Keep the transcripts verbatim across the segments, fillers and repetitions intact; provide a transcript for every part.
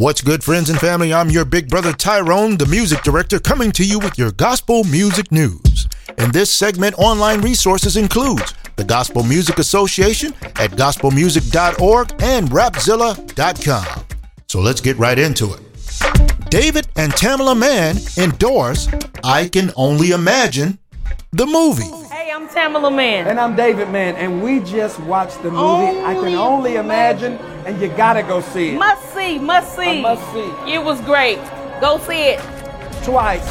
What's good, friends and family? I'm your big brother Tyrone, the music director, coming to you with your gospel music news. In this segment, online resources includes the Gospel Music Association at gospel music dot org and rapzilla dot com. So let's get right into it. David and Tamela Mann endorse I Can Only Imagine, the movie. Hey, I'm Tamela Mann. And I'm David Mann, and we just watched the movie Only I Can Only Imagine, and you gotta go see it. Must see, must see. A must see. It was great. Go see it. Twice.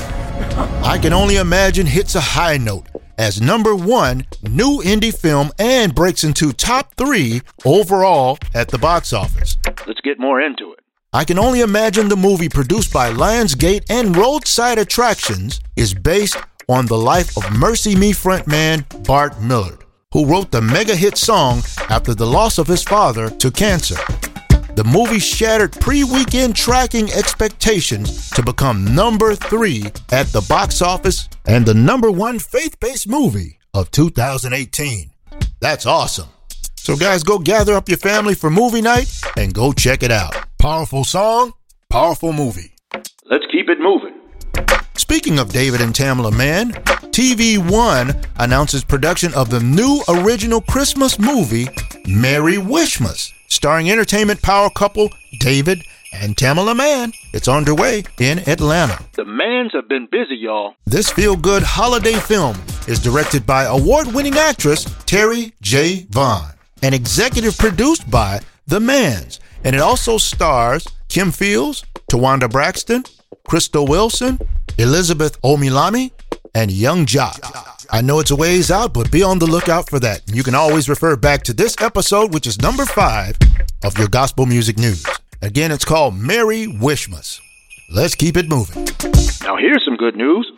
I Can Only Imagine hits a high note as number one new indie film and breaks into top three overall at the box office. Let's get more into it. I Can Only Imagine, the movie, produced by Lionsgate and Roadside Attractions, is based on the life of Mercy Me frontman Bart Millard, who wrote the mega hit song after the loss of his father to cancer. The movie shattered pre-weekend tracking expectations to become number three at the box office and the number one faith-based movie of two thousand eighteen. That's awesome. So guys, go gather up your family for movie night and go check it out. Powerful song, powerful movie. Let's keep it moving. Speaking of David and Tamela Mann, T V One announces production of the new original Christmas movie, Merry Wishmas, starring entertainment power couple David and Tamela Mann. It's underway in Atlanta. The Manns have been busy, y'all. This feel-good holiday film is directed by award-winning actress Terry J. Vaughn and executive produced by The Manns. And it also stars Kim Fields, Tawanda Braxton, Crystal Wilson, Elizabeth Omilami, and Young Jock. I know it's a ways out, but be on the lookout for that. You can always refer back to this episode, which is number five of your gospel music news. Again, it's called Merry Wishmas. Let's keep it moving. Now here's some good news.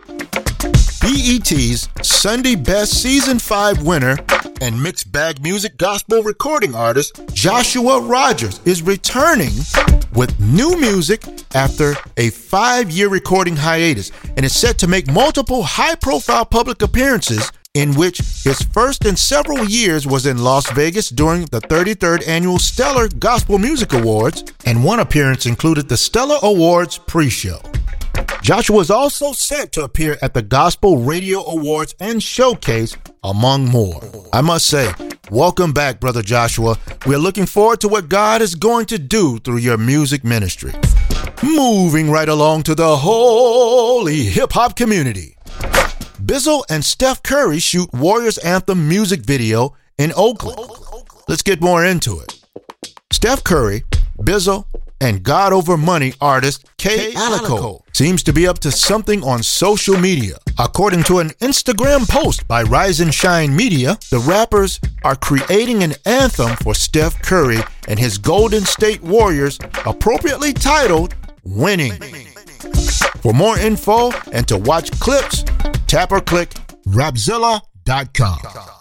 B E T's Sunday Best Season five winner and mixed bag music gospel recording artist Joshua Rogers is returning with new music after a five-year recording hiatus, and is set to make multiple high-profile public appearances, in which his first in several years was in Las Vegas during the thirty-third Annual Stellar Gospel Music Awards, and one appearance included the Stellar Awards pre-show. Joshua is also set to appear at the Gospel Radio Awards and Showcase, among more. I must say, welcome back, Brother Joshua. We're looking forward to what God is going to do through your music ministry. Moving right along to the holy hip-hop community. Bizzle and Steph Curry shoot Warriors Anthem music video in Oakland. Let's get more into it. Steph Curry, Bizzle, and God Over Money artist Kay Alico seems to be up to something on social media. According to an Instagram post by Rise and Shine Media, the rappers are creating an anthem for Steph Curry and his Golden State Warriors, appropriately titled Winning. For more info and to watch clips, tap or click rapzilla dot com.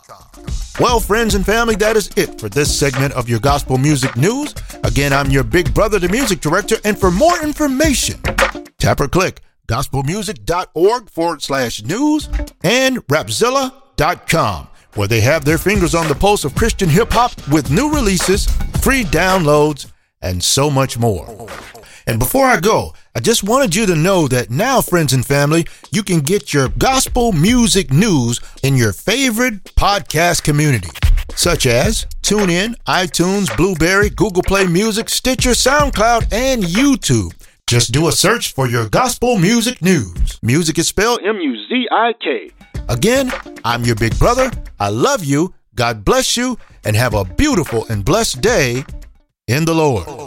Well, friends and family, that is it for this segment of your gospel music news. Again, I'm your big brother, the music director, and for more information, tap or click gospelmusic.org forward slash news and rapzilla dot com, where they have their fingers on the pulse of Christian hip-hop with new releases, free downloads, and so much more. And before I go, I just wanted you to know that now, friends and family, you can get your gospel music news in your favorite podcast community, such as TuneIn, iTunes, Blueberry, Google Play Music, Stitcher, SoundCloud, and YouTube. Just do a search for your gospel music news. Music is spelled M U Z I K. Again, I'm your big brother. I love you. God bless you, and have a beautiful and blessed day in the Lord.